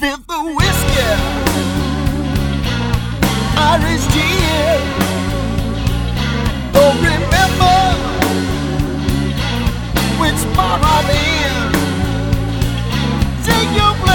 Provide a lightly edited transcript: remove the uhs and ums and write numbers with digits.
fifth of whiskey, Irish gin. Don't remember which part I'm in. Take your place.